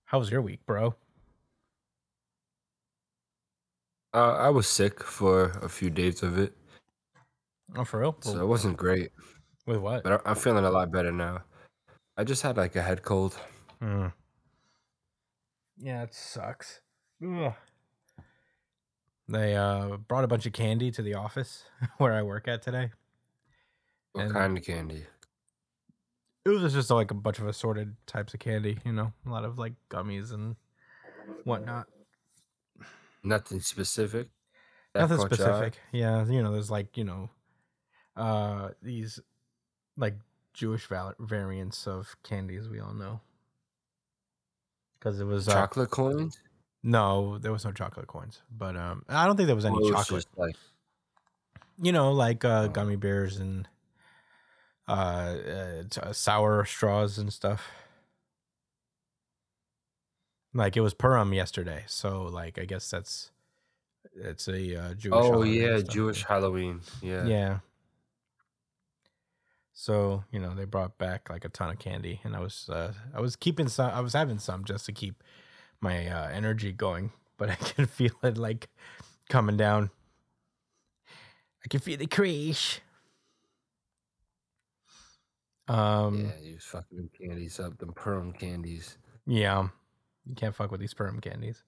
How was your week, bro? I was sick for a few days of it, Oh, for real? so it wasn't great. With what? But I'm feeling a lot better now. I just had like a head cold. Mm. Yeah, it sucks. Ugh. They brought a bunch of candy to the office where I work at today, What and kind of candy? it was just like a bunch of assorted types of candy. A lot of like gummies and whatnot. Nothing specific that Nothing caught your eye? specific. Yeah, there's like these like Jewish variants of candies we all know because it was Chocolate coins? no, there was no chocolate coins, but I don't think there was any Or it was chocolate. just like, Like uh, gummy bears and sour straws and stuff. Like it was Purim yesterday, so like I guess it's a Jewish oh holiday and yeah, stuff. Jewish Halloween. Yeah. Yeah. So they brought back like a ton of candy, and I was keeping some. I was having some just to keep my energy going, but I can feel it like coming down. I can feel the crash. Um. Yeah, you was fucking them candies up, them Perm candies. Yeah. You can't fuck with these Purim candies.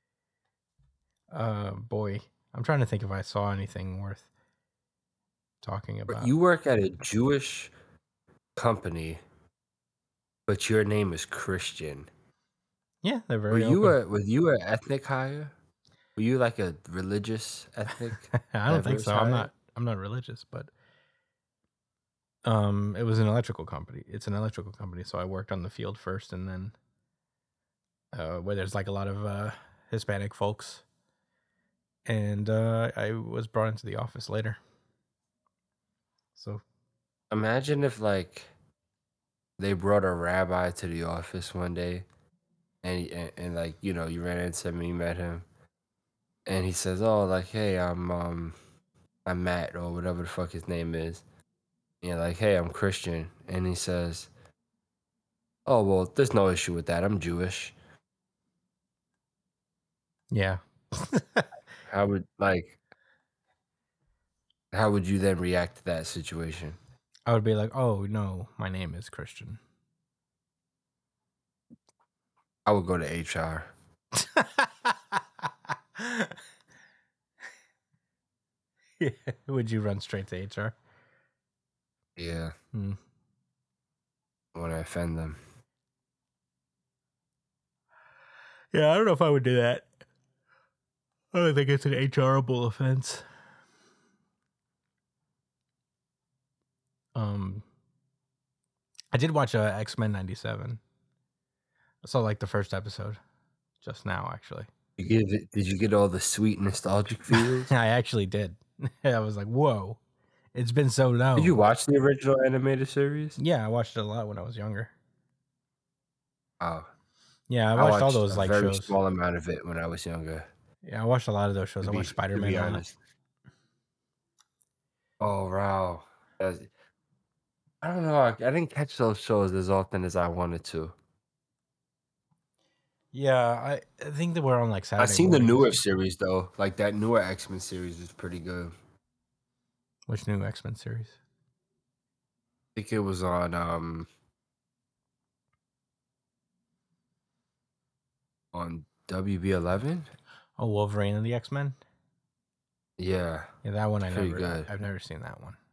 Boy, I'm trying to think if I saw anything worth talking But about. you work at a Jewish company, but your name is Christian. Yeah, they're very open. Was you a ethnic hire? Were you like a religious, ethnic, I don't think diverse so. I'm hire? not. I'm not religious, but it was an electrical company. It's an electrical company, so I worked on the field first, and then where there's like a lot of Hispanic folks, and I was brought into the office later. So Imagine if like they brought a rabbi to the office one day, and like you ran into him, and you met him, and he says, "Oh, like hey, I'm Matt or whatever the fuck his name is." And you're like, "Hey, I'm Christian," and he says, "Oh well, there's no issue with that. I'm Jewish." yeah, How would like how would you then react to that situation? I would be like, "Oh no, my name is Christian." I would go to HR. Yeah. Would you run straight to HR? Yeah, Hmm. when I offend them. Yeah, I don't know if I would do that. I don't think it's an HRable offense. Um, I did watch X-Men '97. I saw like the first episode just now, actually. Did you get all the sweet nostalgic feels? I actually did. I was like, whoa, it's been so Did you long. watch the original animated series? Yeah, I watched it a lot when I was younger. Oh, Yeah, I I watched all watched a those like very shows. small amount of it when I was younger, Yeah, I watched a lot of those shows. I watched to Spider-Man be a lot. honest. Oh, wow. I don't know, I didn't catch those shows as often as I wanted to. Yeah, I think that we're on like I Saturday seen the mornings. newer series though, like that newer X-Men series is pretty good. Which new X-Men series? I think it was on WB11? Oh, Wolverine and the X-Men. Yeah, Yeah, that one it's pretty good. I've never seen that one.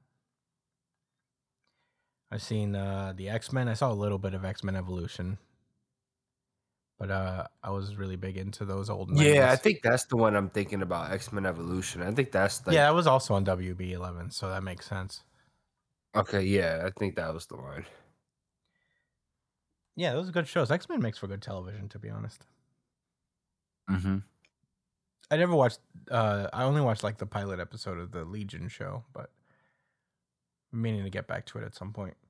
I've seen the X-Men. I saw a little bit of X-Men Evolution, but I was really big into those old Yeah, I '90s. think that's the one I'm thinking about, X-Men Evolution. I think that's Yeah, like that was also on WB11, so that makes sense. okay, yeah, I think that was the one. Yeah, those are good shows. X-Men makes for good television, to be honest. Mhm. I never watched. I only watched like the pilot episode of the Legion show, but I'm meaning to get back to it at some point.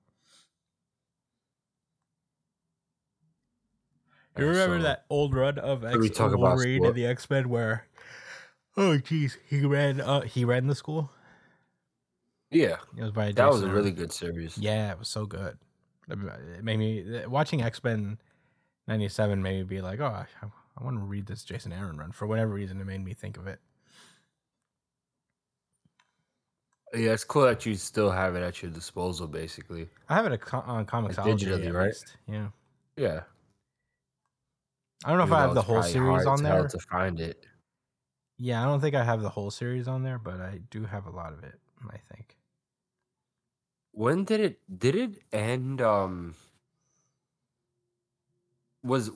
You Yeah, remember so that old run of should we X talk about Wolverine and sport? the X-Men where, oh jeez, he ran the school. Yeah, It was by that was Jason a Aaron. really good series. Yeah, it was so good. It made me watching X-Men 97 made me be like, oh, I want to read this Jason Aaron run. For whatever reason, it made me think of it. Yeah, it's cool that you still have it at your disposal, basically. I have it on Comixology digitally, at right? least. Yeah. Yeah. I don't know if I have the It's whole probably series hard on as hell there. to find it. Yeah, I don't think I have the whole series on there, but I do have a lot of it, I think. When did it end? Was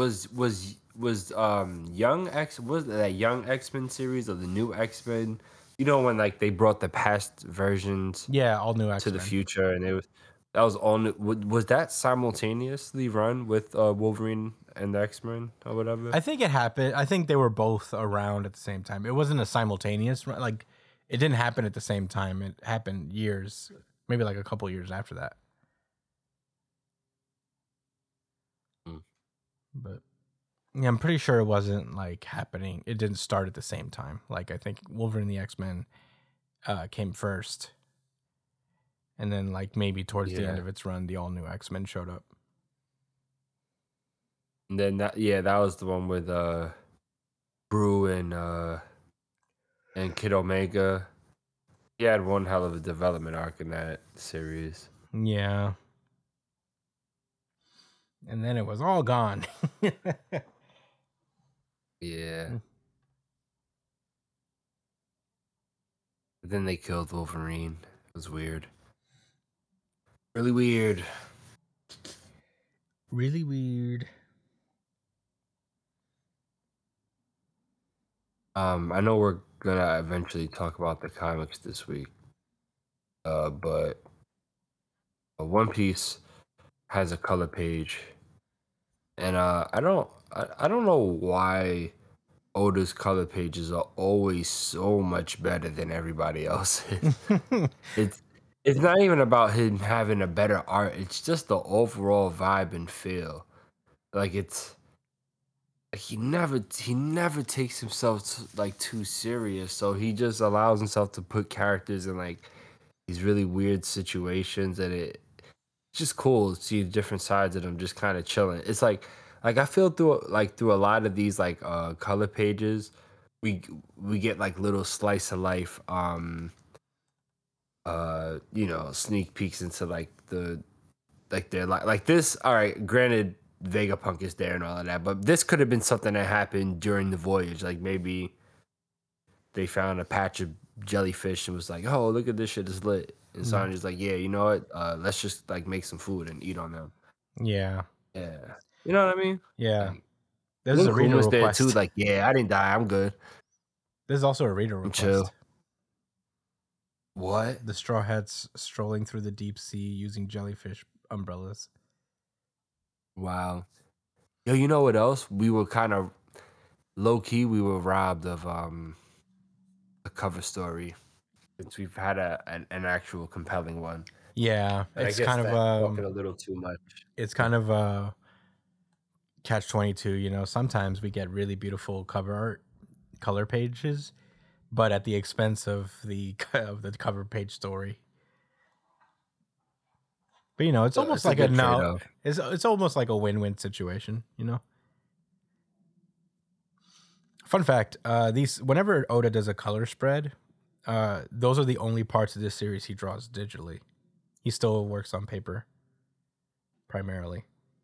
Young X, was that Young X-Men series or the new X-Men? You know, when like they brought the past versions Yeah, all new to the X-Men. future, and that was all new. Was that simultaneously run with Wolverine and the X-Men or whatever? I think it happened. I think they were both around at the same time. It wasn't a simultaneous, like it didn't happen at the same time. It happened years, maybe like a couple years after that. But yeah, I'm pretty sure it wasn't like happening. It didn't start at the same time. Like I think Wolverine and the X-Men came first, and then like maybe towards the end of its run, the all new X-Men showed up. And then that was the one with Brew and Kid Omega. He had one hell of a development arc in that series. Yeah. And then it was all gone. Yeah. But then they killed Wolverine. It was weird. Really weird. Really weird. I know we're gonna eventually talk about the comics this week. But One Piece has a color page. And I don't know why Oda's color pages are always so much better than everybody else's. It's not even about him having a better art. It's just the overall vibe and feel. Like it's he never takes himself like too serious. So he just allows himself to put characters in like these really weird situations, and it's just cool to see different sides of them just kind of chilling. It's like I feel through a lot of these like color pages, we get like little slice of life sneak peeks into like their like this. All right, granted Vegapunk is there and all of that, but this could have been something that happened during the voyage. Like maybe they found a patch of jellyfish and was like, oh, look at this shit, is lit. And Sanji's like, yeah, you know what? Let's just like make some food and eat on them. Yeah. Yeah. You know what I mean? Yeah. Like, This is a reader request. There too, like, yeah, I didn't die. I'm good. This is also a reader request. Chill. What? The Straw Hats strolling through the deep sea using jellyfish umbrellas. Wow. Yo, you know what else? We were kind of low key. We were robbed of a cover story since we've had an actual compelling one. Yeah, it's kind of talking a little too much. It's kind of catch-22. You know, sometimes we get really beautiful cover art, color pages, but at the expense of the cover page story. But you know, it's almost like it's almost like a win-win situation, you know. Fun fact, whenever Oda does a color spread, those are the only parts of this series he draws digitally. He still works on paper primarily.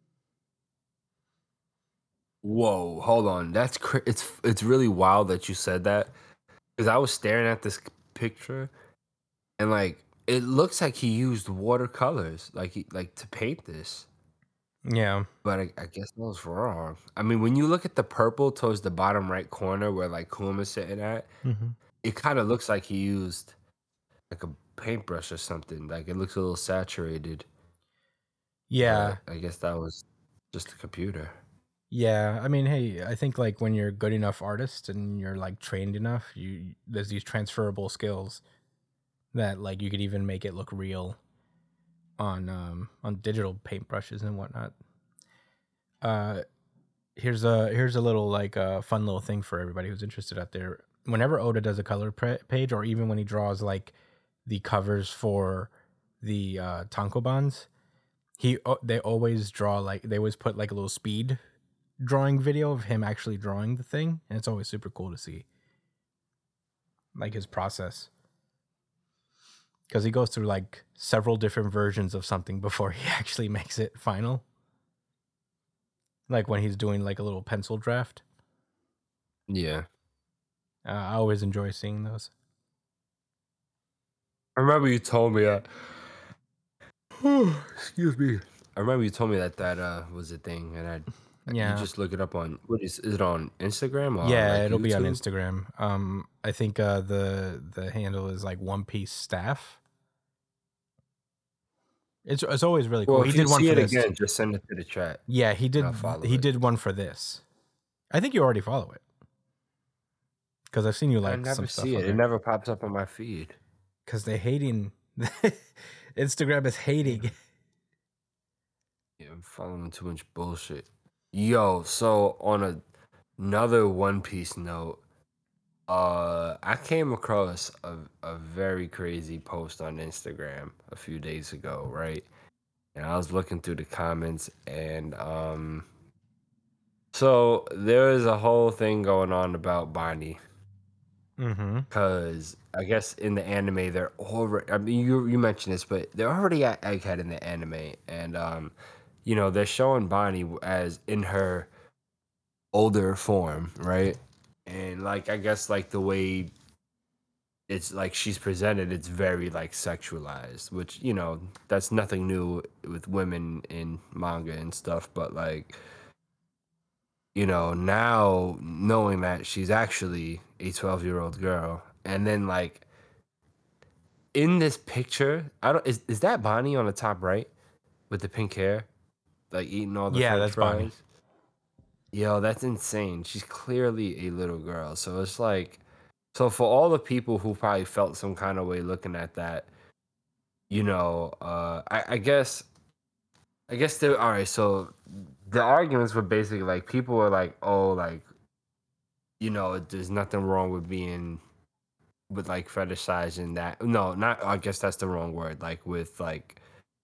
Whoa, hold on. That's it's really wild that you said that, because I was staring at this picture and like it looks like he used watercolors like to paint this. Yeah. But I guess I was wrong. I mean, when you look at the purple towards the bottom right corner where like Kuma's sitting at, it kind of looks like he used like a paintbrush or something. Like it looks a little saturated. Yeah. But I guess that was just a computer. Yeah. I mean, hey, I think like when you're a good enough artist and you're like trained enough, there's these transferable skills that like you could even make it look real on digital paintbrushes and whatnot. Here's a little like fun little thing for everybody who's interested out there. Whenever Oda does a color page, or even when he draws like the covers for the tankobons, They always draw like they always put like a little speed drawing video of him actually drawing the thing, and it's always super cool to see like his process because he goes through like several different versions of something before he actually makes it final. Like when he's doing like a little pencil draft. Yeah. I always enjoy seeing those. I remember you told me that. Excuse me. I remember you told me that was a thing, and you Yeah. just look it up on what is it on Instagram or Yeah, like it'll be on YouTube? Instagram. I think the handle is like One Piece Staff. It's always really cool. Well, He if you did one see for it this. again, just send it to the chat, Yeah, and I'll follow he it. did one for this. I think you already follow it because I've seen you I like never some stuff see on it. It there. never pops up on my feed. Because they hating. Instagram is hating. Yeah, I'm following too much bullshit. Yo, so on another One Piece note, I came across a very crazy post on Instagram a few days ago, right? And I was looking through the comments, and so there is a whole thing going on about Bonnie. Mm-hmm. Because I guess in the anime they're already. I mean, you mentioned this, but they're already at Egghead in the anime, and they're showing Bonnie as in her older form, right? And like I guess like the way it's like she's presented, it's very like sexualized, which that's nothing new with women in manga and stuff, but like now knowing that she's actually a 12-year-old girl, and then like in this picture, I don't is that Bonnie on the top right with the pink hair, like eating all the Yeah, French that's Bonnie. fries? Yo, that's insane. She's clearly a little girl. So it's like, so for all the people who probably felt some kind of way looking at that, I guess they're all right. So the arguments were basically like people were like, oh, like, there's nothing wrong with being with like fetishizing that. No, not, I guess that's the wrong word. Like with like,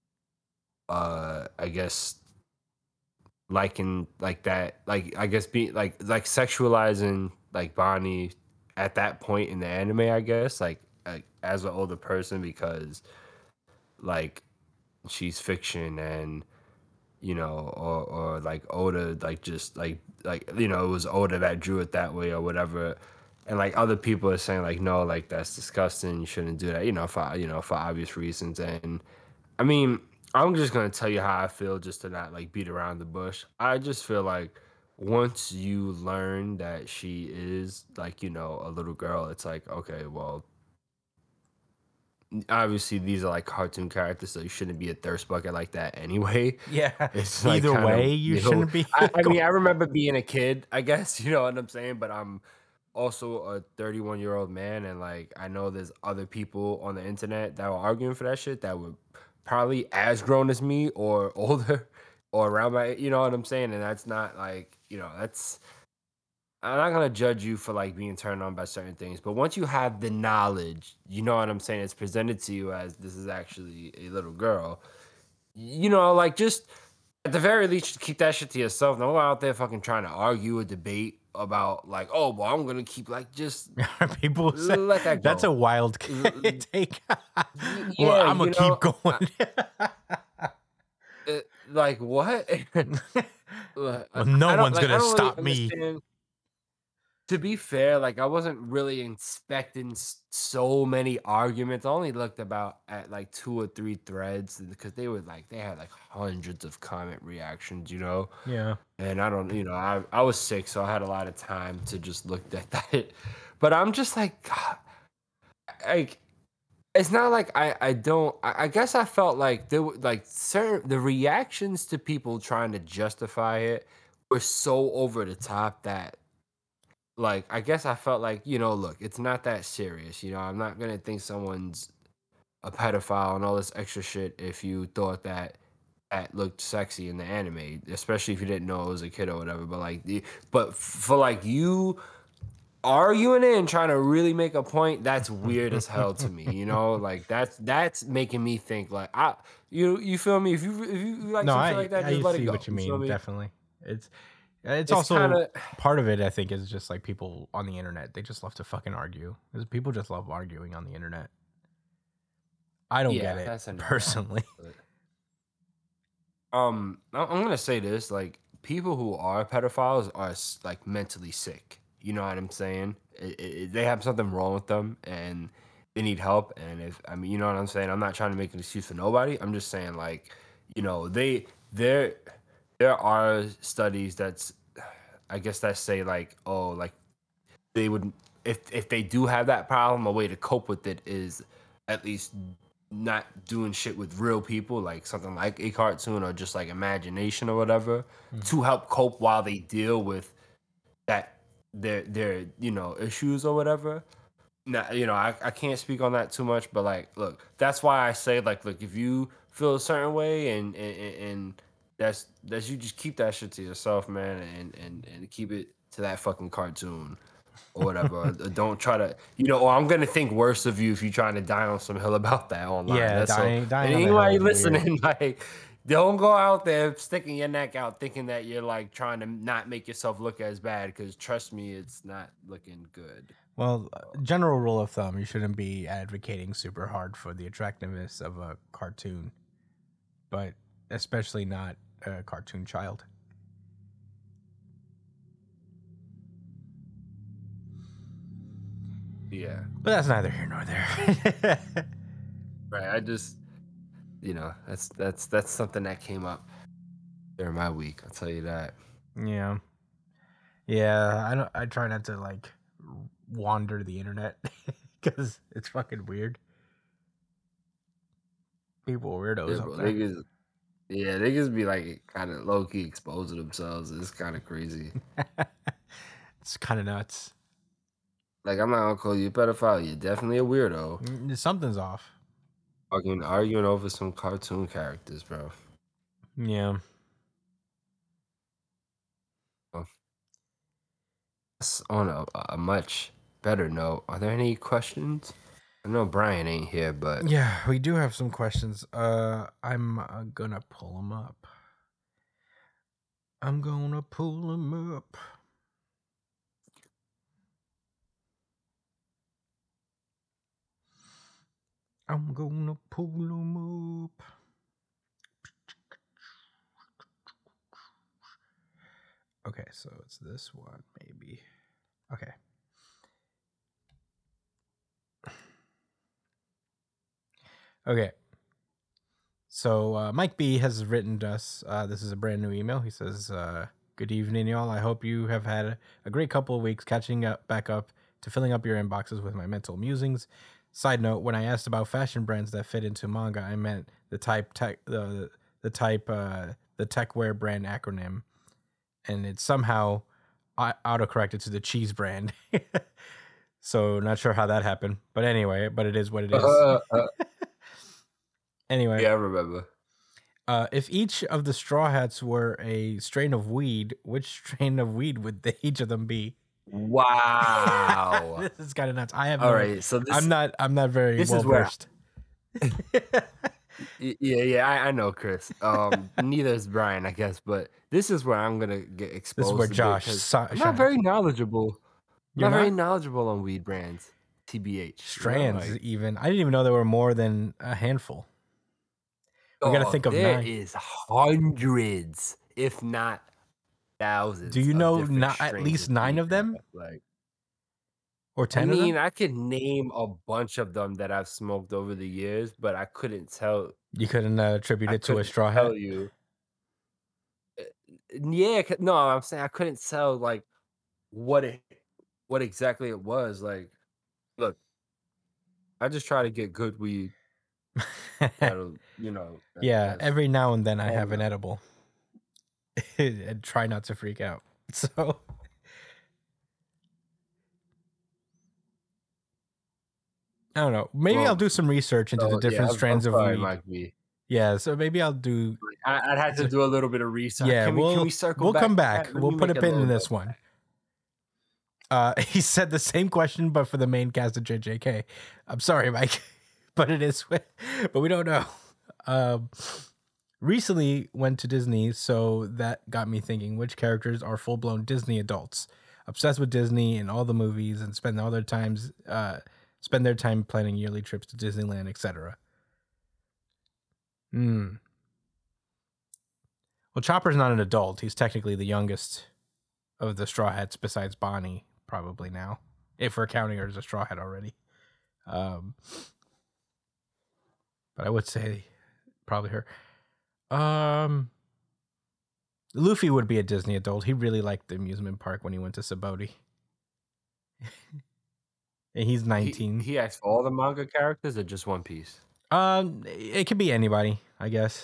I guess liking like that, like I guess being like sexualizing like Bonnie at that point in the anime, I guess, like as an older person because like she's fiction and or like Oda like just like it was Oda that drew it that way or whatever. And like other people are saying like no, like that's disgusting, you shouldn't do that, for obvious reasons. And I mean, I'm just gonna tell you how I feel just to not like beat around the bush. I just feel like once you learn that she is like, a little girl, it's like, okay, well, obviously these are like cartoon characters, so you shouldn't be a thirst bucket like that anyway. Yeah. It's like Either kind of, way, you shouldn't be. I mean, I remember being a kid, I guess, you know what I'm saying? But I'm also a 31-year-old man, and like I know there's other people on the internet that were arguing for that shit that were probably as grown as me or older or around my, you know what I'm saying? And that's not like, that's I'm not gonna judge you for like being turned on by certain things, but once you have the knowledge, you know what I'm saying? It's presented to you as this is actually a little girl. Like just at the very least, keep that shit to yourself. Don't go out there fucking trying to argue or debate about like, oh, well, I'm gonna keep like just People say let that that's a go. wild L- take. Well, Yeah, I'm gonna keep going. like what? Well, no I don't one's like. I gonna don't really stop me. understand. To be fair, like I wasn't really inspecting so many arguments. I only looked about at like 2 or 3 threads because they had like hundreds of comment reactions. Yeah. And I don't, I was sick, so I had a lot of time to just look at that. But I'm just like, God, like it's not like I don't. I guess I felt like there were like certain the reactions to people trying to justify it were so over the top that like I guess I felt like look, it's not that serious. I'm not gonna think someone's a pedophile and all this extra shit if you thought that looked sexy in the anime, especially if you didn't know it was a kid or whatever. But like, but for like you arguing it and trying to really make a point, that's weird as hell to me. You know, like that's making me think like you feel me? If you like No, some shit like that, just I let it see go. what you You feel mean. me? Definitely, it's It's kind also of part of it. I think is just like people on the internet. They just love to fucking argue. 'Cause people just love arguing on the internet. I don't get yeah, it that's understandable. personally. But, I'm gonna say this: like people who are pedophiles are like mentally sick. You know what I'm saying? They have something wrong with them, and they need help. And if I mean, you know what I'm saying? I'm not trying to make an excuse for nobody. I'm just saying, like, you know, there there are studies that's, I guess that say like, oh, like they would if they do have that problem, a way to cope with it is at least not doing shit with real people, like something like a cartoon or just like imagination or whatever, Mhm. to help cope while they deal with that their issues or whatever. Now, I can't speak on that too much, but like, look, that's why I say like, look, if you feel a certain way and that's you just keep that shit to yourself, man, and keep it to that fucking cartoon or whatever. Or don't try to, or I'm gonna think worse of you if you're trying to die on some hill about that online. Yeah, That's so. dying And on the hill anybody is weird. listening, like, don't go out there sticking your neck out thinking that you're like trying to not make yourself look as bad. Because trust me, it's not looking good. Well, general rule of thumb: you shouldn't be advocating super hard for the attractiveness of a cartoon, but especially not a cartoon child. Yeah, But that's neither here nor there. right. I just, that's something that came up during my week. I'll tell you that. Yeah, yeah. I don't. I try not to like wander the internet because it's fucking weird. People are Yeah, weirdos up bro. there. Niggas be like kind of low key exposing themselves. It's kind of crazy. It's kind of nuts. Like, I'm not gonna call you a pedophile. You're definitely a weirdo. Something's off. Fucking arguing over some cartoon characters, bro. Yeah. Well, on a much better note, are there any questions? I know Brian ain't here, but Yeah, we do have some questions. I'm gonna pull them up. I'm gonna pull them up. I'm gonna pull them up. Okay, so it's this one, maybe. Okay. Okay. So Mike B has written to us. This is a brand new email. He says, "Good evening, y'all. I hope you have had a great couple of weeks catching up back up to filling up your inboxes with my mental musings. Side note: when I asked about fashion brands that fit into manga, I meant the techwear brand acronym, and it's somehow autocorrected to the cheese brand. So not sure how that happened, but anyway, but it is what it is. Anyway." yeah, I remember. If each of the straw hats were a strain of weed, which strain of weed would each of them be? Wow. This is kind of nuts. I have All no. right, so I'm not very this well is where versed. yeah, I know, Chris. Neither is Brian, I guess, but this is where I'm gonna get This is where exposed a bit Josh because I'm not shines. very knowledgeable. I'm You're not very not knowledgeable on weed brands, TBH. strands Like, even. I didn't even know there were more than a handful. We got to think dog, of there 9. is hundreds, if not Do thousands, you of know different at strains least of 9 weed of now. them Like, or I 10 of them? mean, I could name a bunch of them that I've smoked over the years, but I couldn't tell. You couldn't attribute I it to a couldn't straw tell hat. you. Yeah, no, I'm saying I couldn't tell like what it, what exactly it was. Like, look, I just try to get good weed that'll, Yeah, that's every now and then I I don't have an know. edible and try not to freak out. So I don't know. Maybe I'll Well, do some research into the so yeah, different I'm strands of sorry, weed. Mike B. Yeah, so maybe I'll do. I'd have to do a little bit of research. Yeah, Can we we'll circle we'll back come to back. that? Let We'll me put make a a pin in note of this one. that. He said the same question, but for the main cast of JJK. I'm sorry, Mike, but it is. But we don't know. Recently went to Disney, so that got me thinking: which characters are full-blown Disney adults, obsessed with Disney and all the movies, and spend their time planning yearly trips to Disneyland, etc. Well, Chopper's not an adult. He's technically the youngest of the Straw Hats, besides Bonnie, probably now, if we're counting her as a Straw Hat already. But I would say probably her. Luffy would be a Disney adult. He really liked the amusement park when he went to Sabaody. And he's 19. He asked for all the manga characters or just One Piece? It could be anybody, I guess.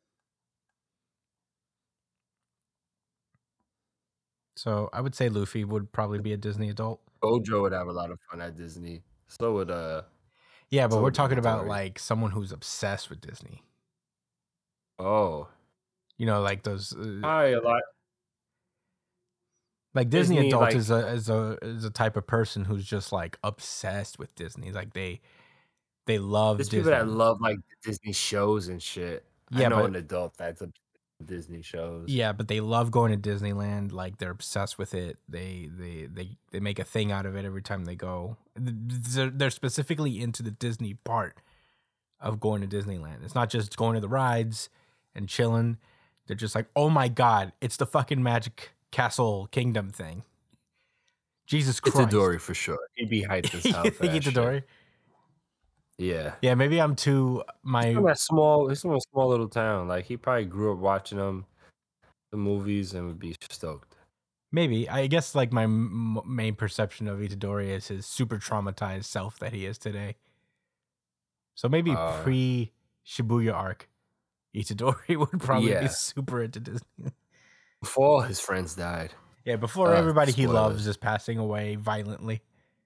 So I would say Luffy would probably be a Disney adult. Gojo would have a lot of fun at Disney. So would Yeah, but so we're would talking about Itadori. like someone who's obsessed with Disney. Oh, You know, like those hi a lot. like Disney Disney, adult like- is a type of person who's just like obsessed with Disney. Like they love There's Disney. people that love like Disney shows and shit. Yeah, I know but- an adult that's a Disney shows. Yeah, but they love going to Disneyland. Like they're obsessed with it. They make a thing out of it every time they go. They're specifically into the Disney part of going to Disneyland. It's not just going to the rides and chilling. They're just like, oh my god, it's the fucking Magic Castle Kingdom thing. Jesus Christ. Itadori for sure. He'd be hyped as hell. You for think that shit. Itadori? Yeah. Yeah, maybe I'm too He's from a small little town. Like he probably grew up watching the movies, and would be stoked. Maybe. I guess like my main perception of Itadori is his super traumatized self that he is today. So maybe pre Shibuya arc, Itadori would probably be super into Disney. Before all his friends died. Yeah, before everybody he spoilers. loves is passing away violently.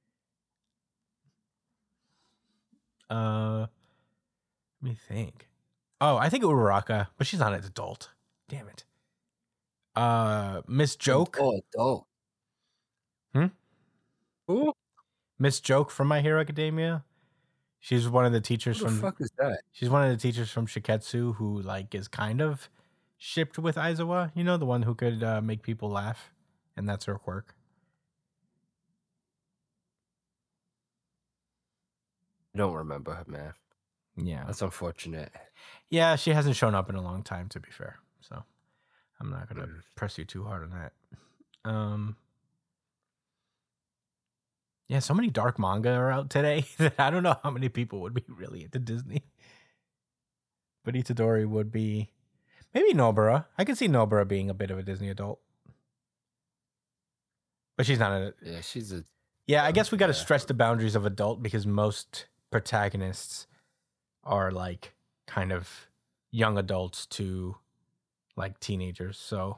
Let me think. Oh, I think Uraraka, but she's not an adult. Damn it. Miss Joke. Oh, adult. Who? Miss Joke from My Hero Academia. She's one of the teachers Who the fuck is that? She's one of the teachers from Shiketsu who like is kind of shipped with Aizawa. You know, the one who could make people laugh, and that's her quirk. I don't remember her, man. Yeah, That's unfortunate. yeah. She hasn't shown up in a long time, to be fair. So I'm not gonna press you too hard on that. Yeah, so many dark manga are out today that I don't know how many people would be really into Disney. But Itadori would be, maybe Nobara. I could see Nobara being a bit of a Disney adult, but she's not a. Yeah, she's a. Yeah, I guess we got to stretch the boundaries of adult because most protagonists are like kind of young adults to like teenagers. So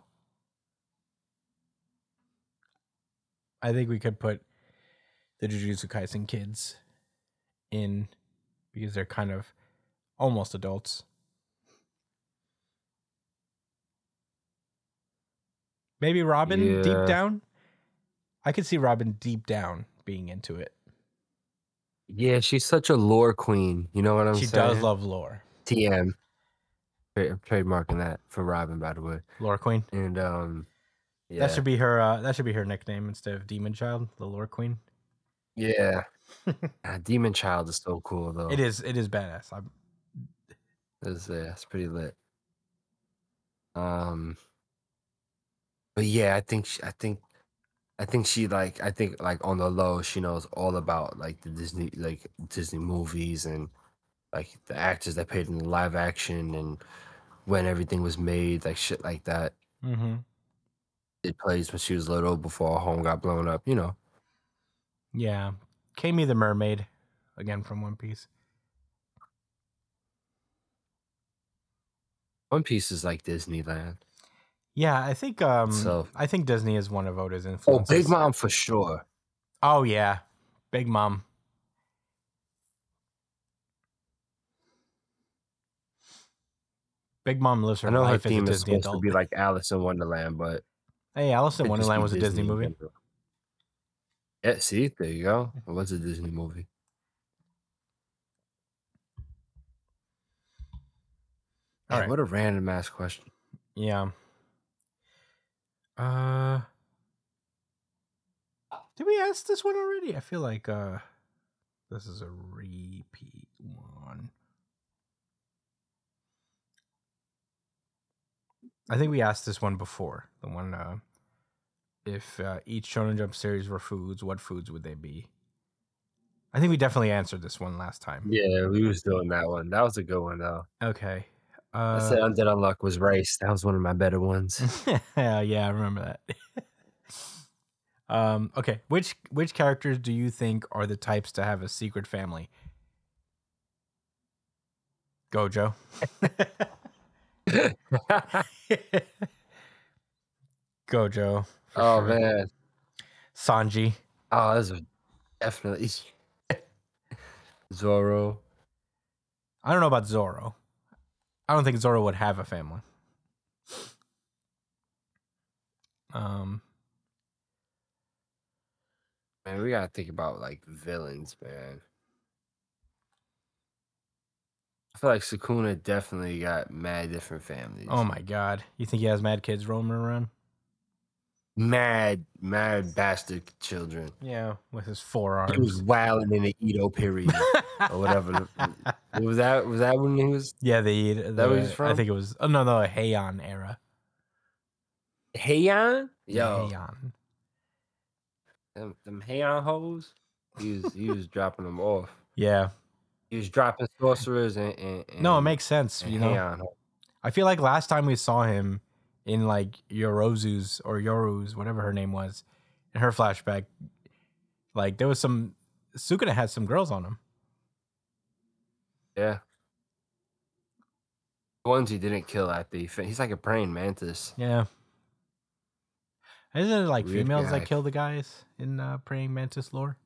I think we could put the Jujutsu Kaisen kids in because they're kind of almost adults. Maybe Robin deep down. I could see Robin deep down being into it. Yeah, she's such a lore queen. You know what I'm saying? She does love lore. TM. I'm trademarking that for Robin, by the way. Lore Queen. And yeah. That should be her. That should be her nickname instead of Demon Child, the Lore Queen. Yeah. Demon Child is so cool though. It is badass. It's pretty lit. But yeah, I think she like on the low she knows all about like the Disney movies and like the actors that played in the live action and when everything was made, like shit like that. Mm-hmm. It plays when she was little before her home got blown up, you know. Yeah. Kami the Mermaid, again from One Piece. One Piece is like Disneyland. Yeah, I think I think Disney is one of Oda's Oh, influences. Big Mom for sure. Oh yeah, Big Mom. Big Mom lives her I know her life as a theme is Disney supposed to adult. be like Alice in Wonderland, but Hey, Alice in it could just Wonderland be was a Disney in movie. general. Yeah, see, there you go. It was a Disney movie. All Man, right. what a random ass question. Yeah. Uh, did we ask this one already? I feel like this is a repeat one. I think we asked this one before. The one if each Shonen Jump series were foods, what foods would they be? I think we definitely answered this one last time. Yeah, we was doing that one. That was a good one though. Okay. I said Undead Unluck was rice. That was one of my better ones. Yeah, I remember that. Okay. Which characters do you think are the types to have a secret family? Gojo. Gojo, for Oh sure. man. Sanji. Oh, this is definitely Zoro. I don't know about Zoro. I don't think Zoro would have a family. Um, Man, we gotta think about like villains, man. I feel like Sukuna definitely got mad different families. oh my god. You think he has mad kids roaming around? Mad bastard children. Yeah, with his He was forearms. wilding in the Edo period or whatever. Was that when he was Yeah, that where he's I from? think it was no, Heian era. Heian? Yeah, Yo, Heian. them Heian hoes. He was dropping them off. Yeah. He was dropping sorcerers No, it makes sense, and you know. Heian hoes. I feel like last time we saw him in like Yorozu's or Yoru's, whatever her name was, in her flashback, like there was some Sukuna had some girls on him. Yeah. The ones he didn't kill after he's like a praying mantis. Yeah. Isn't it like Weird females guy. that kill the guys in praying mantis lore?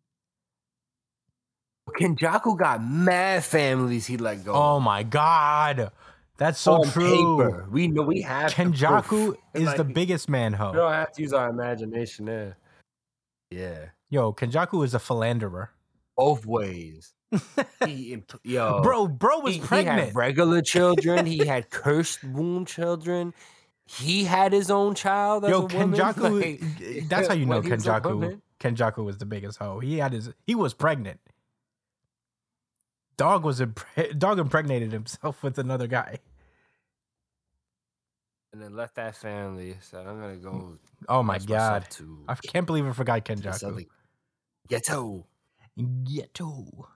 Kenjaku got mad families he let go. Oh my god. That's so On true. paper. We know we have the Kenjaku proof. is the Like, biggest man we hoe. don't have to use our imagination there. Yeah. Yo, Kenjaku is a philanderer. Both ways. Yo. Bro was He pregnant. had regular children. He had cursed womb children. He had his own child as a woman. Kenjaku, that's how you know when he was a Kenjaku. woman. Kenjaku was the biggest hoe. He was pregnant. Dog impregnated himself with another guy. And then left that family. Said, I'm gonna go. Oh my immerse god. myself to I can't believe I forgot this Kenjaku. other ghetto. Ghetto.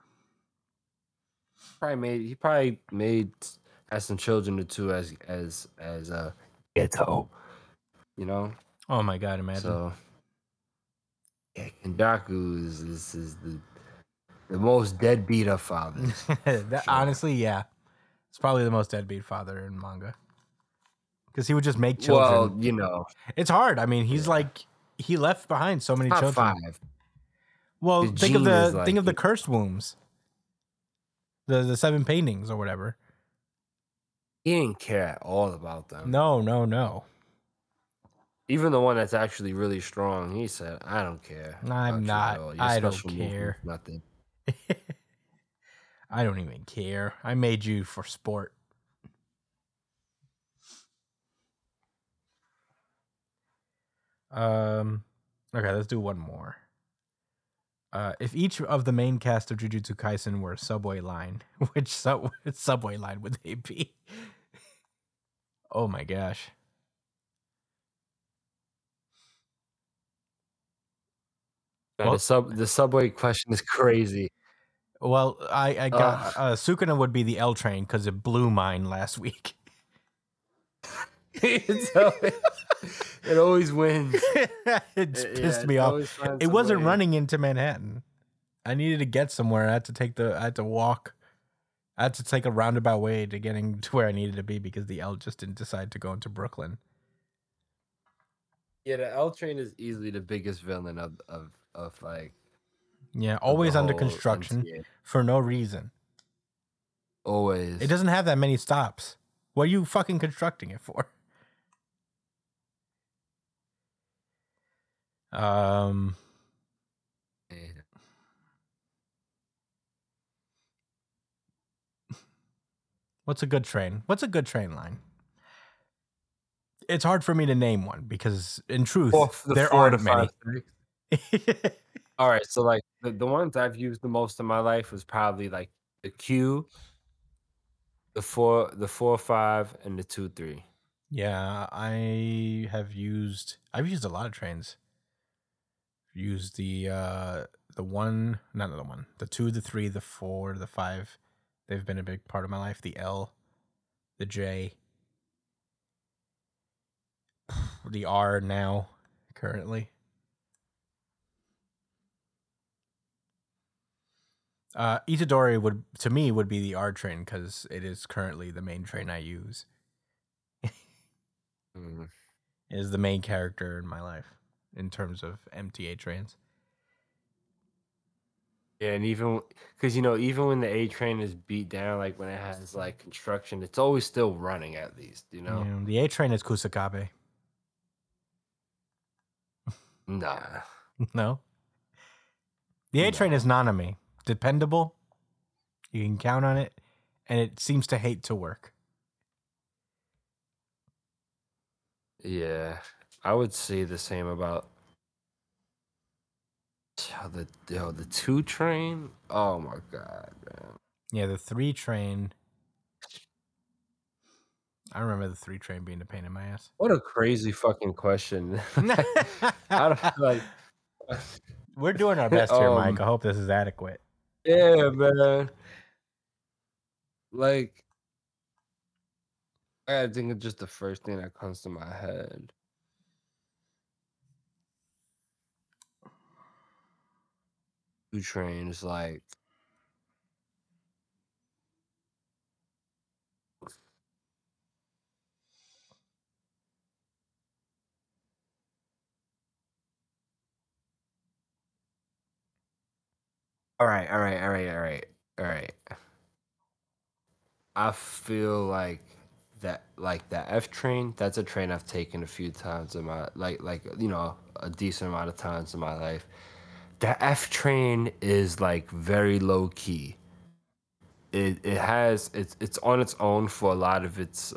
He probably had some children or two as ghetto. You know? Oh my god, imagine. So yeah, Kenjaku is the most deadbeat of fathers. That, sure. Honestly, yeah. It's probably the most deadbeat father in manga. Because he would just make children. Well, you know. It's hard. I mean, he's like he left behind so many Top children. 5. Well, The think of gene is the like- cursed wombs. The 7 paintings or whatever. He didn't care at all about them. No. Even the one that's actually really strong, he said, I don't care. I'm about you not. at all. Your I don't special care. movement's Nothing. I don't even care. I made you for sport. Okay, let's do one more. If each of the main cast of Jujutsu Kaisen were a subway line, which subway line would they be? Oh my gosh. Man, the subway question is crazy. Well, I got Sukuna would be the L train because it blew mine last week. It always wins. It pissed me off. It wasn't running into Manhattan. I needed to get somewhere. I had to walk. I had to take a roundabout way to getting to where I needed to be because the L just didn't decide to go into Brooklyn. Yeah, the L train is easily the biggest villain of like. Yeah, always under whole construction MTA. for no reason. Always. It doesn't have that many stops. What are you fucking constructing it for? What's a good train? What's a good train line? It's hard for me to name one because, in truth, The there 4 to aren't many. 5, 6. All right, so like the ones I've used the most in my life was probably like the Q, the 4 5, and the 2 3. Yeah, I've used a lot of trains. Used the one, not the one, the 2, the 3, the 4, the 5. They've been a big part of my life. The L, the J, the R now, currently. Itadori would be the R train because it is currently the main train I use. Mm. It is the main character in my life in terms of MTA trains. Yeah, and even because even when the A train is beat down, like when it has like construction, it's always still running at least. Yeah, the A train is Kusakabe. Nah. No. The A train No. is Nanami. Dependable. You can count on it. And it seems to hate to work. Yeah, I would say the same about the 2 train. Oh my god, man. Yeah, the 3 train. I remember the 3 train being a pain in my ass. What a crazy fucking question. I don't like. We're doing our best here, Mike. um. I hope this is adequate. Yeah, man. Like, I think it's just the first thing that comes to my head. Two trains, like. All right, all right, all right, all right, all right. I feel like that F train. That's a train I've taken a few times in my a decent amount of times in my life. The F train is like very low key. It's on its own for a lot of its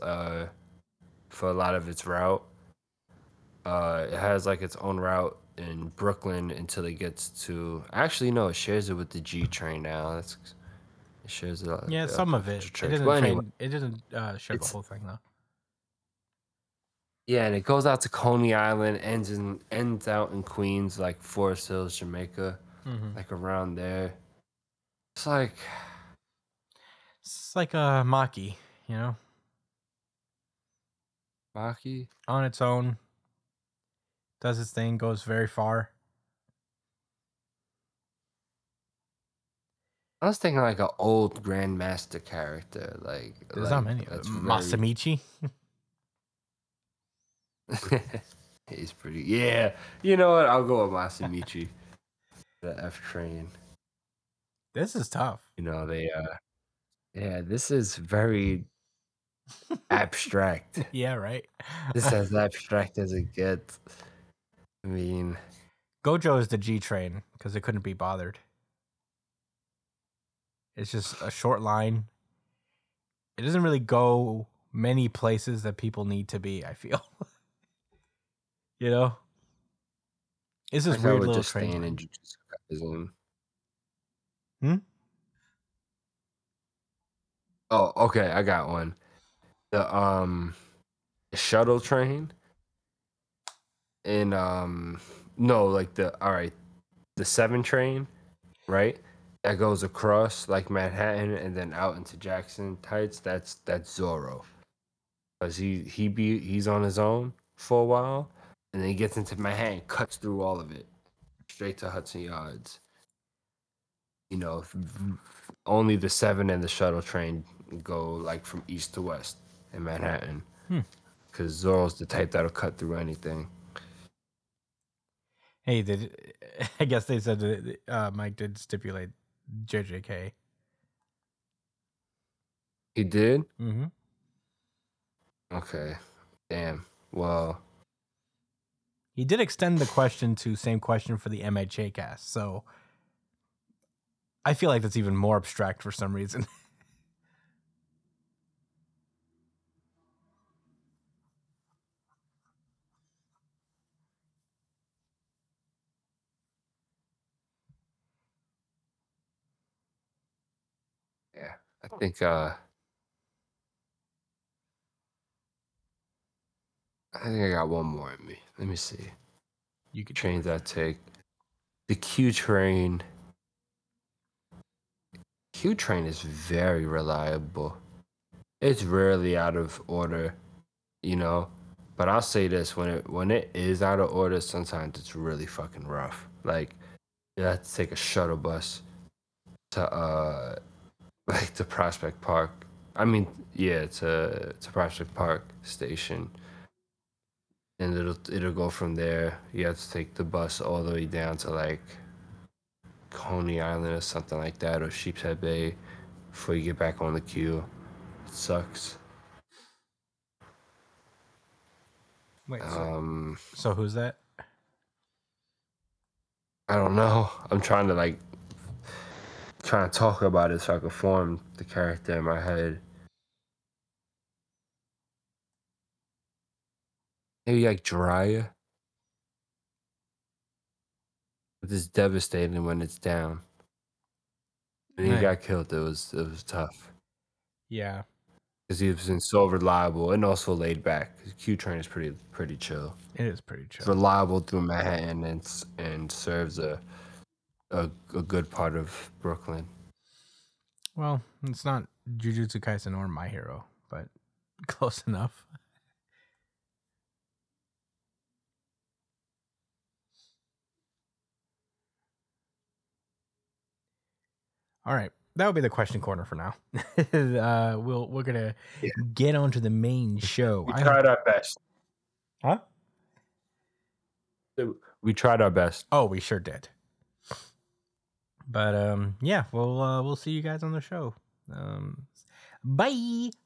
route. It has like its own route in Brooklyn until it gets to. Actually, no, it shares it with the G train now. It shares it. Yeah, some of it. It But anyway, doesn't share the it's whole thing though. yeah, and it goes out to Coney Island, ends out in Queens, like Forest Hills, Jamaica, like around there. It's like It's like a Maki, Maki. on its own. Does its thing, goes very far. I was thinking like an old Grandmaster character, like There's not many of that's them. very. Masamichi. He's pretty. Yeah, you know what? I'll go with Masamichi. The F train. This is tough. They. Yeah, this is very abstract. Yeah, right. This is as abstract as it gets. I mean, Gojo is the G train because it couldn't be bothered. It's just a short line. It doesn't really go many places that people need to be, I feel. It's this I weird would little just train stand in line. Jujutsu Kaisen. Oh, okay, I got one. The shuttle train in no, like the 7 train, right? That goes across like Manhattan and then out into Jackson Heights. That's Zoro. Cause he's on his own for a while, and then he gets into Manhattan, cuts through all of it, straight to Hudson Yards. Only the 7 and the shuttle train go like from east to west in Manhattan. Because Zoro's the type that'll cut through anything. Hey, I guess they said that Mike did stipulate JJK. He did? Mm-hmm. Okay. Damn. Well, He did extend the question to same question for the MHA cast, so I feel like that's even more abstract for some reason. I think I got one more in me. Let me see. You could Trains I take. The Q train. Q train is very reliable. It's rarely out of order, you know. But I'll say this: when it is out of order, sometimes it's really fucking rough. Like you have to take a shuttle bus to like to Prospect Park. I mean, yeah, to Prospect Park station, and it'll go from there. You have to take the bus all the way down to like Coney Island or something like that, or Sheepshead Bay, before you get back on the queue. It sucks. wait. Um, So who's that? I don't know. I'm trying to talk about it so I can form the character in my head. Maybe like Jiraiya. It's devastating when it's down. When he got killed, it was tough Yeah, because he was so reliable and also laid back. Q Train is pretty chill. it is pretty It's chill. reliable through Manhattan and serves a good part of Brooklyn. Well, it's not Jujutsu Kaisen or My Hero, but close enough. All right, that will be the question corner for now. We're gonna Yeah. get on to the main show. We tried our best. Huh? We tried our best. Oh, we sure did. But yeah, we'll see you guys on the show. Bye.